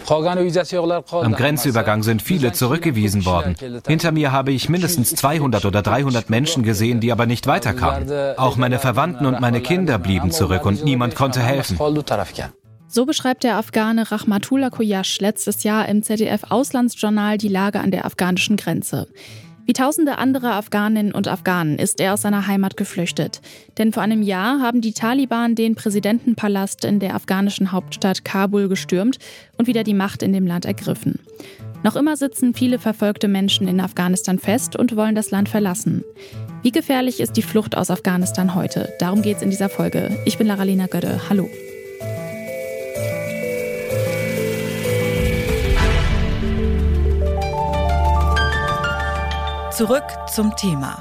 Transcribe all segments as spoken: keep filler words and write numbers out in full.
Am Grenzübergang sind viele zurückgewiesen worden. Hinter mir habe ich mindestens zweihundert oder dreihundert Menschen gesehen, die aber nicht weiterkamen. Auch meine Verwandten und meine Kinder blieben zurück und niemand konnte helfen. So beschreibt der Afghane Rahmatullah Koyash letztes Jahr im Z D F-Auslandsjournal die Lage an der afghanischen Grenze. Wie tausende andere Afghaninnen und Afghanen ist er aus seiner Heimat geflüchtet. Denn vor einem Jahr haben die Taliban den Präsidentenpalast in der afghanischen Hauptstadt Kabul gestürmt und wieder die Macht in dem Land ergriffen. Noch immer sitzen viele verfolgte Menschen in Afghanistan fest und wollen das Land verlassen. Wie gefährlich ist die Flucht aus Afghanistan heute? Darum geht's in dieser Folge. Ich bin Laralina Gödde. Hallo. Zurück zum Thema.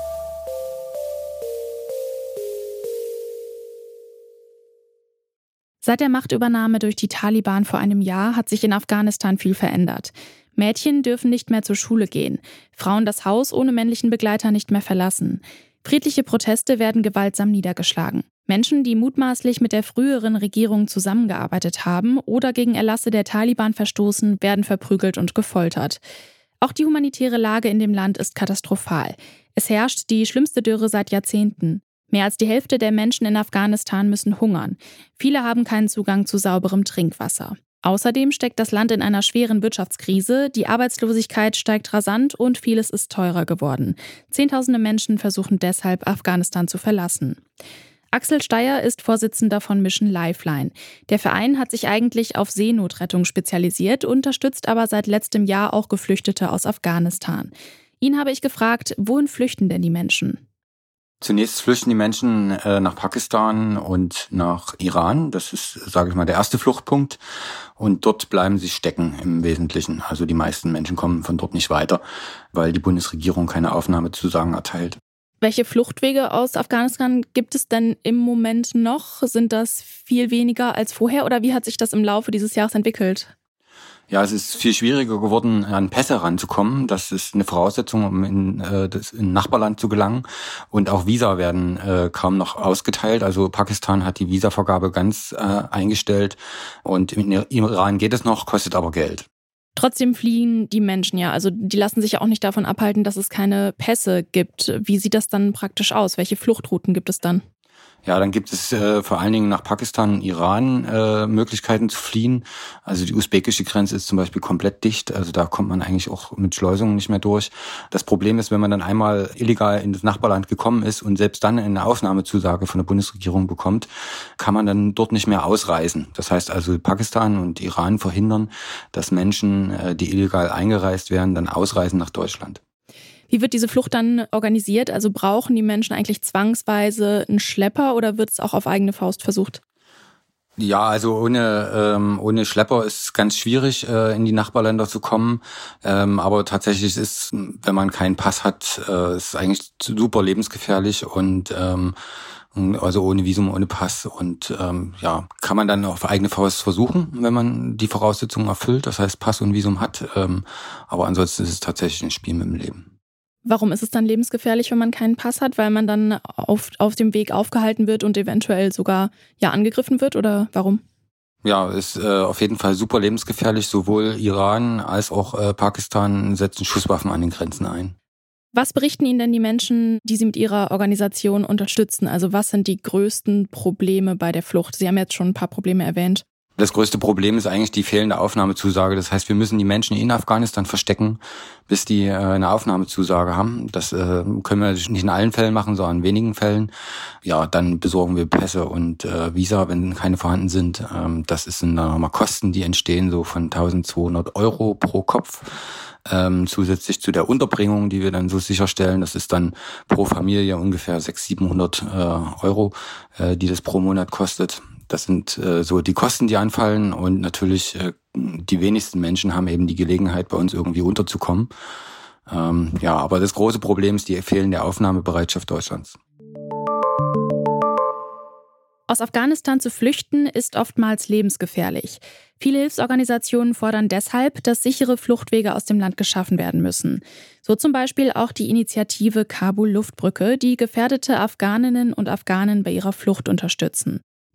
Seit der Machtübernahme durch die Taliban vor einem Jahr hat sich in Afghanistan viel verändert. Mädchen dürfen nicht mehr zur Schule gehen, Frauen das Haus ohne männlichen Begleiter nicht mehr verlassen. Friedliche Proteste werden gewaltsam niedergeschlagen. Menschen, die mutmaßlich mit der früheren Regierung zusammengearbeitet haben oder gegen Erlasse der Taliban verstoßen, werden verprügelt und gefoltert. Auch die humanitäre Lage in dem Land ist katastrophal. Es herrscht die schlimmste Dürre seit Jahrzehnten. Mehr als die Hälfte der Menschen in Afghanistan müssen hungern. Viele haben keinen Zugang zu sauberem Trinkwasser. Außerdem steckt das Land in einer schweren Wirtschaftskrise, die Arbeitslosigkeit steigt rasant und vieles ist teurer geworden. Zehntausende Menschen versuchen deshalb, Afghanistan zu verlassen. Axel Steyer ist Vorsitzender von Mission Lifeline. Der Verein hat sich eigentlich auf Seenotrettung spezialisiert, unterstützt aber seit letztem Jahr auch Geflüchtete aus Afghanistan. Ihn habe ich gefragt, wohin flüchten denn die Menschen? Zunächst flüchten die Menschen äh, nach Pakistan und nach Iran. Das ist, sage ich mal, der erste Fluchtpunkt. Und dort bleiben sie stecken im Wesentlichen. Also die meisten Menschen kommen von dort nicht weiter, weil die Bundesregierung keine Aufnahmezusagen erteilt. Welche Fluchtwege aus Afghanistan gibt es denn im Moment noch? Sind das viel weniger als vorher oder wie hat sich das im Laufe dieses Jahres entwickelt? Ja, es ist viel schwieriger geworden, an Pässe ranzukommen. Das ist eine Voraussetzung, um in, äh, das, in ein Nachbarland zu gelangen. Und auch Visa werden äh, kaum noch ausgeteilt. Also Pakistan hat die Visavergabe ganz äh, eingestellt. Und im Iran geht es noch, kostet aber Geld. Trotzdem fliehen die Menschen ja. Also die lassen sich ja auch nicht davon abhalten, dass es keine Pässe gibt. Wie sieht das dann praktisch aus? Welche Fluchtrouten gibt es dann? Ja, dann gibt es äh, vor allen Dingen nach Pakistan und Iran äh, Möglichkeiten zu fliehen. Also die usbekische Grenze ist zum Beispiel komplett dicht. Also da kommt man eigentlich auch mit Schleusungen nicht mehr durch. Das Problem ist, wenn man dann einmal illegal in das Nachbarland gekommen ist und selbst dann eine Aufnahmezusage von der Bundesregierung bekommt, kann man dann dort nicht mehr ausreisen. Das heißt also, Pakistan und Iran verhindern, dass Menschen, äh, die illegal eingereist werden, dann ausreisen nach Deutschland. Wie wird diese Flucht dann organisiert? Also brauchen die Menschen eigentlich zwangsweise einen Schlepper oder wird es auch auf eigene Faust versucht? Ja, also ohne ähm, ohne Schlepper ist es ganz schwierig, äh, in die Nachbarländer zu kommen. Ähm, aber tatsächlich ist, wenn man keinen Pass hat, äh, ist es eigentlich super lebensgefährlich und ähm, also ohne Visum, ohne Pass und ähm, ja, kann man dann auf eigene Faust versuchen, wenn man die Voraussetzungen erfüllt. Das heißt, Pass und Visum hat. Ähm, aber ansonsten ist es tatsächlich ein Spiel mit dem Leben. Warum ist es dann lebensgefährlich, wenn man keinen Pass hat? Weil man dann auf, auf dem Weg aufgehalten wird und eventuell sogar ja angegriffen wird? Oder warum? Ja, ist äh, auf jeden Fall super lebensgefährlich. Sowohl Iran als auch äh, Pakistan setzen Schusswaffen an den Grenzen ein. Was berichten Ihnen denn die Menschen, die Sie mit Ihrer Organisation unterstützen? Also was sind die größten Probleme bei der Flucht? Sie haben jetzt schon ein paar Probleme erwähnt. Das größte Problem ist eigentlich die fehlende Aufnahmezusage. Das heißt, wir müssen die Menschen in Afghanistan verstecken, bis die äh, eine Aufnahmezusage haben. Das äh, können wir nicht in allen Fällen machen, sondern in wenigen Fällen. Ja, dann besorgen wir Pässe und äh, Visa, wenn keine vorhanden sind. Ähm, das sind dann nochmal Kosten, die entstehen, so von eintausendzweihundert Euro pro Kopf. Ähm, zusätzlich zu der Unterbringung, die wir dann so sicherstellen. Das ist dann pro Familie ungefähr sechshundert, siebenhundert äh, Euro, äh, die das pro Monat kostet. Das sind äh, so die Kosten, die anfallen und natürlich äh, die wenigsten Menschen haben eben die Gelegenheit, bei uns irgendwie unterzukommen. Ähm, ja, aber das große Problem ist die fehlende Aufnahmebereitschaft Deutschlands. Aus Afghanistan zu flüchten ist oftmals lebensgefährlich. Viele Hilfsorganisationen fordern deshalb, dass sichere Fluchtwege aus dem Land geschaffen werden müssen. So zum Beispiel auch die Initiative Kabul Luftbrücke, die gefährdete Afghaninnen und Afghanen bei ihrer Flucht unterstützen.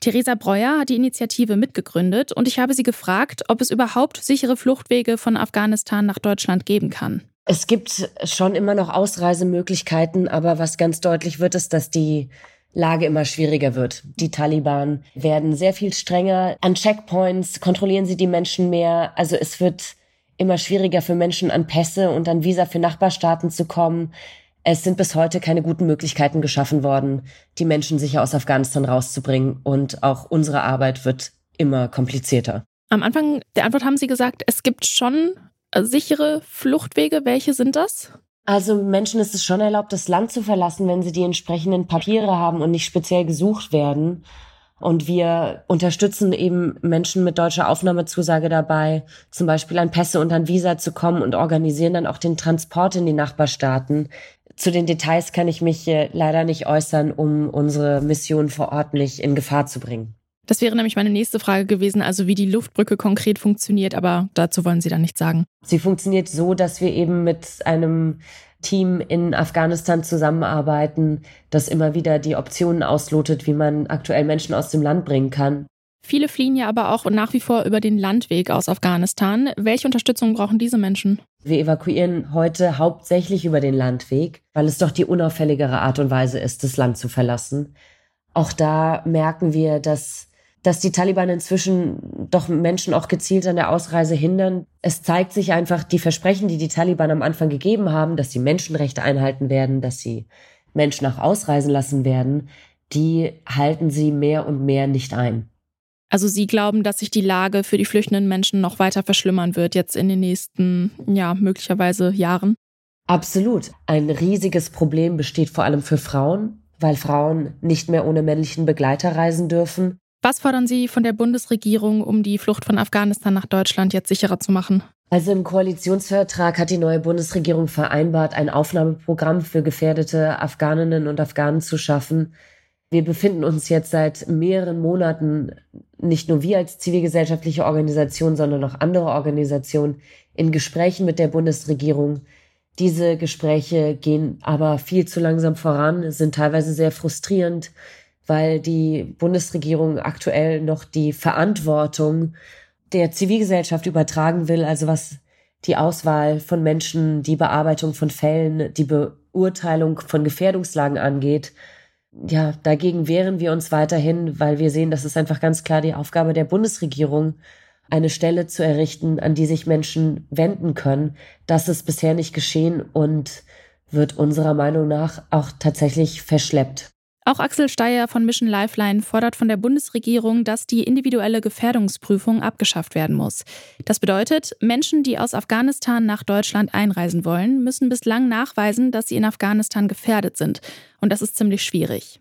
Theresa Breuer hat die Initiative mitgegründet und ich habe sie gefragt, ob es überhaupt sichere Fluchtwege von Afghanistan nach Deutschland geben kann. Es gibt schon immer noch Ausreisemöglichkeiten, aber was ganz deutlich wird, ist, dass die Lage immer schwieriger wird. Die Taliban werden sehr viel strenger. An Checkpoints kontrollieren sie die Menschen mehr. Also es wird immer schwieriger für Menschen, an Pässe und an Visa für Nachbarstaaten zu kommen. Es sind bis heute keine guten Möglichkeiten geschaffen worden, die Menschen sicher aus Afghanistan rauszubringen. Und auch unsere Arbeit wird immer komplizierter. Am Anfang der Antwort haben Sie gesagt, es gibt schon sichere Fluchtwege. Welche sind das? Also Menschen ist es schon erlaubt, das Land zu verlassen, wenn sie die entsprechenden Papiere haben und nicht speziell gesucht werden. Und wir unterstützen eben Menschen mit deutscher Aufnahmezusage dabei, zum Beispiel an Pässe und an Visa zu kommen und organisieren dann auch den Transport in die Nachbarstaaten. Zu den Details kann ich mich leider nicht äußern, um unsere Mission vor Ort nicht in Gefahr zu bringen. Das wäre nämlich meine nächste Frage gewesen, also wie die Luftbrücke konkret funktioniert, aber dazu wollen Sie dann nichts sagen. Sie funktioniert so, dass wir eben mit einem Team in Afghanistan zusammenarbeiten, das immer wieder die Optionen auslotet, wie man aktuell Menschen aus dem Land bringen kann. Viele fliehen ja aber auch nach wie vor über den Landweg aus Afghanistan. Welche Unterstützung brauchen diese Menschen? Wir evakuieren heute hauptsächlich über den Landweg, weil es doch die unauffälligere Art und Weise ist, das Land zu verlassen. Auch da merken wir, dass dass die Taliban inzwischen doch Menschen auch gezielt an der Ausreise hindern. Es zeigt sich einfach, die Versprechen, die die Taliban am Anfang gegeben haben, dass sie Menschenrechte einhalten werden, dass sie Menschen auch ausreisen lassen werden, die halten sie mehr und mehr nicht ein. Also Sie glauben, dass sich die Lage für die flüchtenden Menschen noch weiter verschlimmern wird, jetzt in den nächsten, ja, möglicherweise Jahren? Absolut. Ein riesiges Problem besteht vor allem für Frauen, weil Frauen nicht mehr ohne männlichen Begleiter reisen dürfen. Was fordern Sie von der Bundesregierung, um die Flucht von Afghanistan nach Deutschland jetzt sicherer zu machen? Also im Koalitionsvertrag hat die neue Bundesregierung vereinbart, ein Aufnahmeprogramm für gefährdete Afghaninnen und Afghanen zu schaffen. Wir befinden uns jetzt seit mehreren Monaten, nicht nur wir als zivilgesellschaftliche Organisation, sondern auch andere Organisationen, in Gesprächen mit der Bundesregierung. Diese Gespräche gehen aber viel zu langsam voran, sind teilweise sehr frustrierend, weil die Bundesregierung aktuell noch die Verantwortung der Zivilgesellschaft übertragen will, also was die Auswahl von Menschen, die Bearbeitung von Fällen, die Beurteilung von Gefährdungslagen angeht. Ja, dagegen wehren wir uns weiterhin, weil wir sehen, das ist einfach ganz klar die Aufgabe der Bundesregierung, eine Stelle zu errichten, an die sich Menschen wenden können. Das ist bisher nicht geschehen und wird unserer Meinung nach auch tatsächlich verschleppt. Auch Axel Steyer von Mission Lifeline fordert von der Bundesregierung, dass die individuelle Gefährdungsprüfung abgeschafft werden muss. Das bedeutet, Menschen, die aus Afghanistan nach Deutschland einreisen wollen, müssen bislang nachweisen, dass sie in Afghanistan gefährdet sind. Und das ist ziemlich schwierig.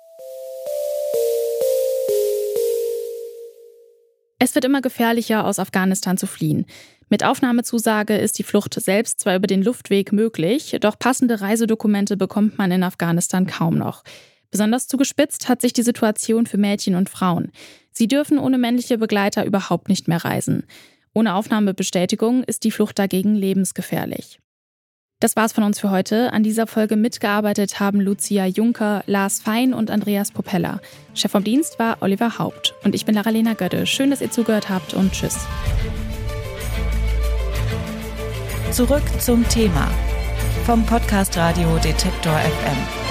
Es wird immer gefährlicher, aus Afghanistan zu fliehen. Mit Aufnahmezusage ist die Flucht selbst zwar über den Luftweg möglich, doch passende Reisedokumente bekommt man in Afghanistan kaum noch. Besonders zugespitzt hat sich die Situation für Mädchen und Frauen. Sie dürfen ohne männliche Begleiter überhaupt nicht mehr reisen. Ohne Aufnahmebestätigung ist die Flucht dagegen lebensgefährlich. Das war's von uns für heute. An dieser Folge mitgearbeitet haben Lucia Juncker, Lars Fein und Andreas Popella. Chef vom Dienst war Oliver Haupt. Und ich bin Lara-Lena Götte. Schön, dass ihr zugehört habt und tschüss. Zurück zum Thema vom Podcast Radio Detektor F M.